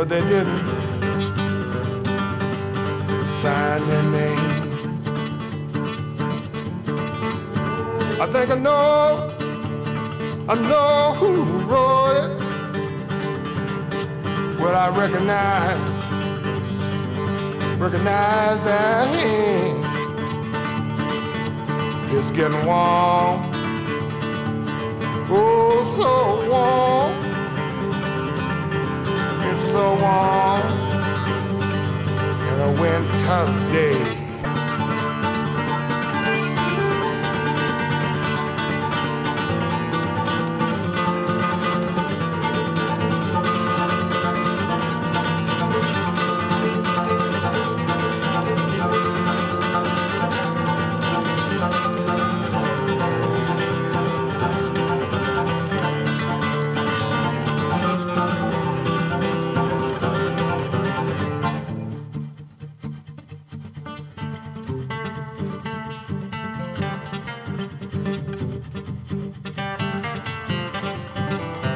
but they didn't sign their name. I think I know who wrote it. Well, I recognize that hand. It's getting warm, oh, so warm. It's so warm in a winter's day.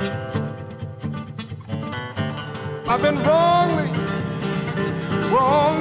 I've been wrongly